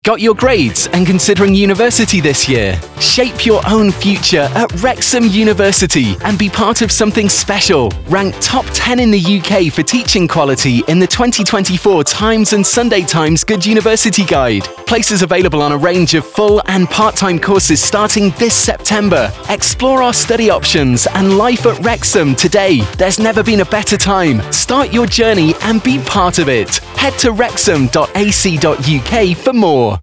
Got your grades and considering university this year? Shape your own future at Wrexham University and be part of something special. Ranked top 10 in the UK for teaching quality in the 2024 Times and Sunday Times Good University Guide. Places available on a range of full and part-time courses starting this September. Explore our study options and life at Wrexham today. There's never been a better time. Start your journey and be part of it. Head to wrexham.ac.uk for more.